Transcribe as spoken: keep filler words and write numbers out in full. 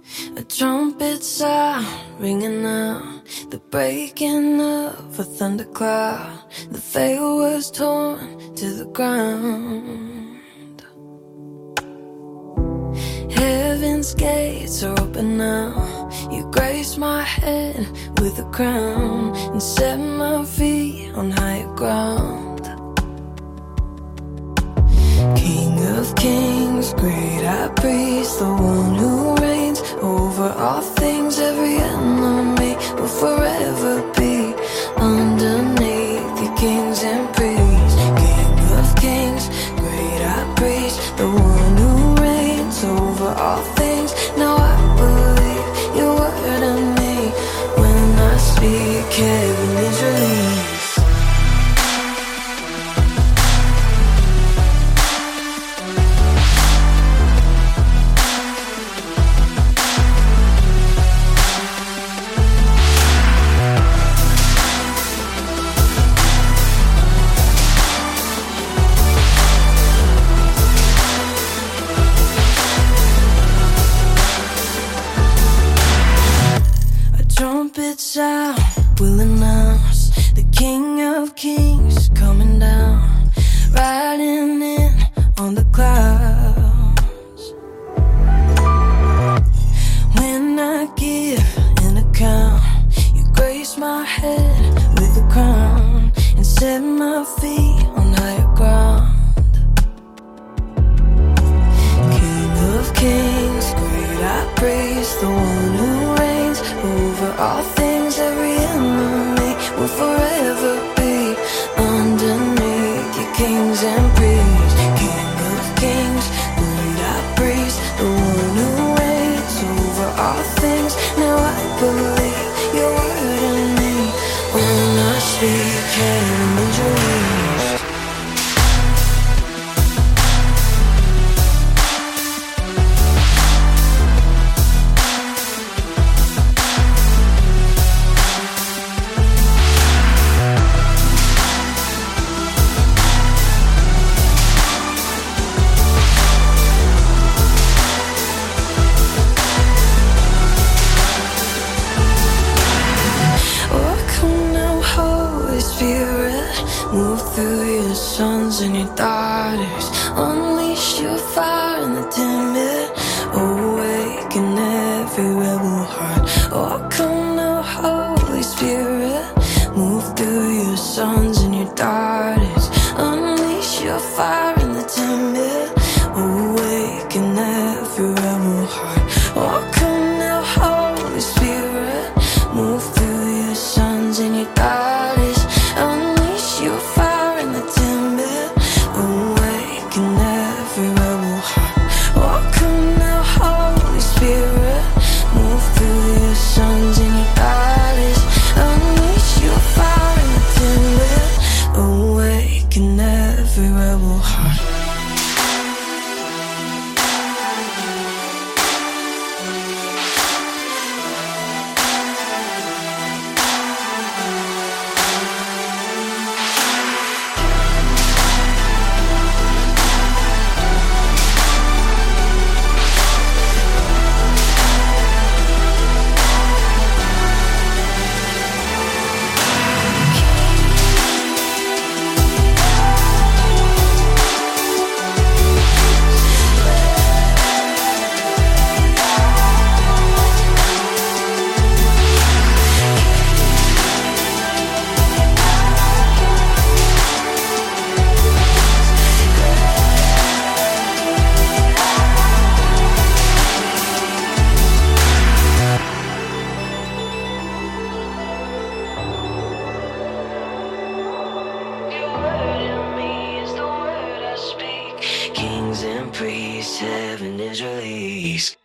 A trumpet sound ringing out, the breaking of a thundercloud. The veil was torn to the ground. Heaven's gates are open now. You graced my head with a crown and set my feet on higher ground. King of kings, great high priest, the one who reigns over all things. Every enemy will forever be underneath your kings and priests. King of kings, great high priest, the one who reigns over all things. Now I believe your word in me. When I speak, heaven is released. Trumpet sound will announce the King of Kings coming down, riding in on the clouds. When I give an account, you grace my head with a crown and set my feet on higher ground. King of Kings, great high priest, the one who reigns over all things. Every enemy will forever be underneath your kings and priests. King of kings, great high priest, the one who reigns over all things. Now I believe your word in me. When I speak, heaven is released. Move through your sons and your daughters. Unleash your fire in the timid. Awaken every rebel heart. Oh, come now, Holy Spirit. Move through your sons and your daughters. Unleash your fire in the timid. Awaken every rebel heart. Oh, come now, Holy Spirit. Move through your sons and your daughters. Unleash your fire in the timid. Awaken every rebel heart. Oh, come now, Holy Spirit. Move through your sons and your daughters. Unleash your fire in the timid. Awaken every rebel heart. Kings and priests, heaven is released.